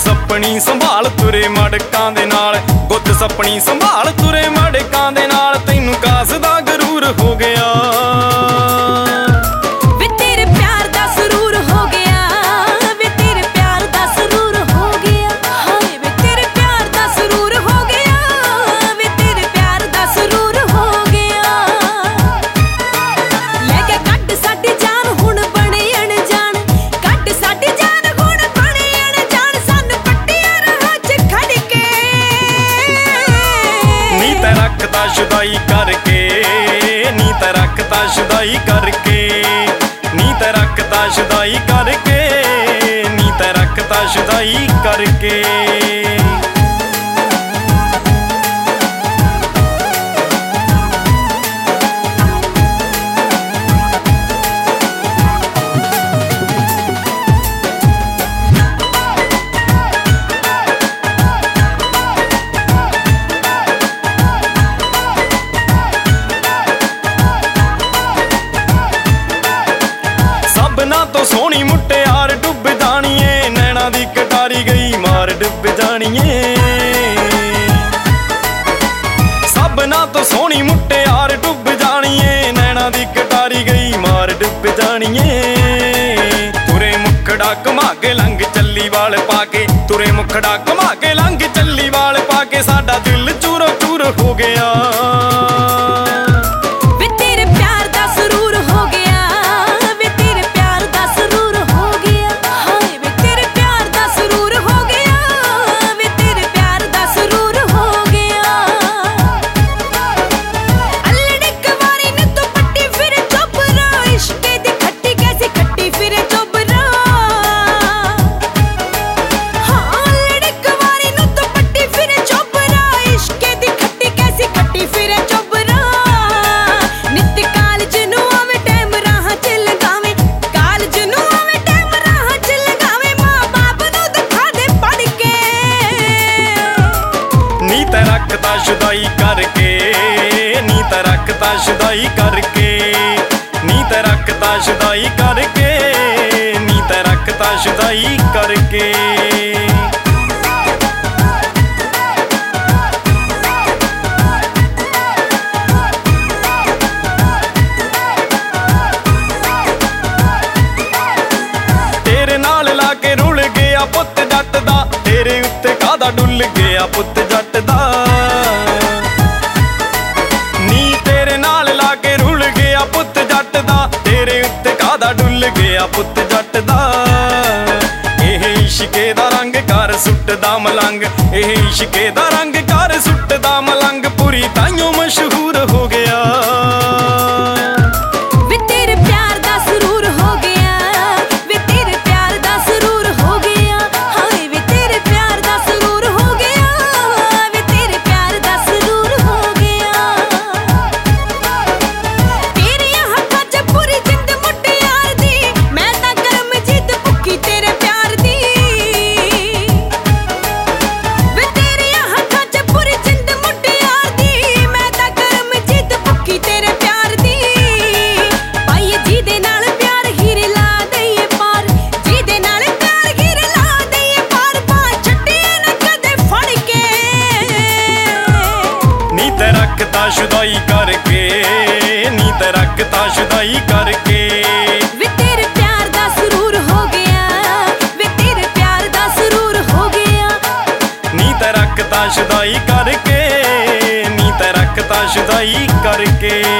सपनी संभाल तुरे मड़कां दे नाल, गुत सपनी संभाल तुरे मड़कां दे नाल, तैनू कास दा गरूर हो गया। वे तेरे प्यार दा सुरूर हो गया, वे तेरे प्यार दा सुरूर हो गया, हाय वे तेरे प्यार दा सुरूर हो गया, वे तेरे प्यार दा सुरूर हो गया। लेके कट साडी जान हुण बने अनजान, कट साडी जान हुण बने अनजान, सानू पट्टियां राह च खड़ के नी ते रखदा शुदाई करके, नी ते रखदा शुदाई करके, नी ते रखदा शुदाई करके, नी ते रखदा शुदाई करके। सबना तो सोहनी मुटियार डुब जाणीए, नैना दी कटारी गई मार डुब जाणीए। सबना तो सोहनी मुटियार डुब जाणीए, नैना दी कटारी गई मार डुब जाणीए। तुरे मुखड़ा घुमा के लंघ चली वाल पाके, तुरे मुखड़ा घुमा के लंघ चली वाल पाके, साडा दिल चूरो चूर हो गया। वे तेरे प्यार दा सुरूर हो गया, वे तेरे प्यार दा सुरूर हो गया, हाय वे तेरे प्यार दा सुरूर हो गया, वे तेरे प्यार दा सुरूर हो गया। अल्लड़ इक वारी न तू पट्टी फिर चोबरा, इश्के दी खट्टी कैसी खट्टी फिर चोबरा। हाँ अल्लड़ इक वारी न तू पट्टी फिर चोबरा, इश्के दी खट्टी कैसी खट्टी फिर चोबरा। नित कालज नू आवे टाइम राह च लगावे, कालज नू आवे टाइम राह च लगावे, मां बाप नू दिखा दे पढ़ के। नी ते रखदा शुदाई करके, नी ते रखदा शुदाई करके, नी ते रखदा शुदाई करके, नी ते रखदा शुदाई करके। तेरे नाल लाके रुल गया पुत जट दा, तेरे उत्ते कादा डुल गया पुत जट दा। नी तेरे नाल लाके रुल गया पुत जट दा, तेरे उत्ते कादा डुल गया पुत जट दा। एह इश्के दा रंग कर सुटदा मलंग, एह इश्के दा रंग कर सुटदा मलंग, पूरी ताइयों मशहूर हो गया। वे तेरे प्यार दा सुरूर हो गया, वे तेरे प्यार दा सुरूर हो गया, हाय वे तेरे प्यार दा सुरूर हो गया, वे तेरे प्यार दा सुरूर हो गया। तेरियां हत्थां च पूरी जिंद मुटियार दी, मैं तां करम जिद भुक्खी तेरे प्यार दी। वे तेरियां हत्थां च पूरी जिंद मुटियार दी, मैं तां करम जिद भुक्खी तेरे प्यार दी। पाइए ਜਿਹਦੇ ਨਾਲ प्यार हीरे ला दईए पार, ਜਿਹਦੇ ਨਾਲ प्यार हीरे ला दईए पार, पा छड्डिए ना कदे फड़ के। नी ते रखदा शुदाई करके, नी ते रखदा शुदाई करके। वे तेरे प्यार दा सुरूर हो गया, वे तेरे प्यार दा सुरूर हो गया। नी ते रखदा शुदाई करके, नी ते रखदा शुदाई करके।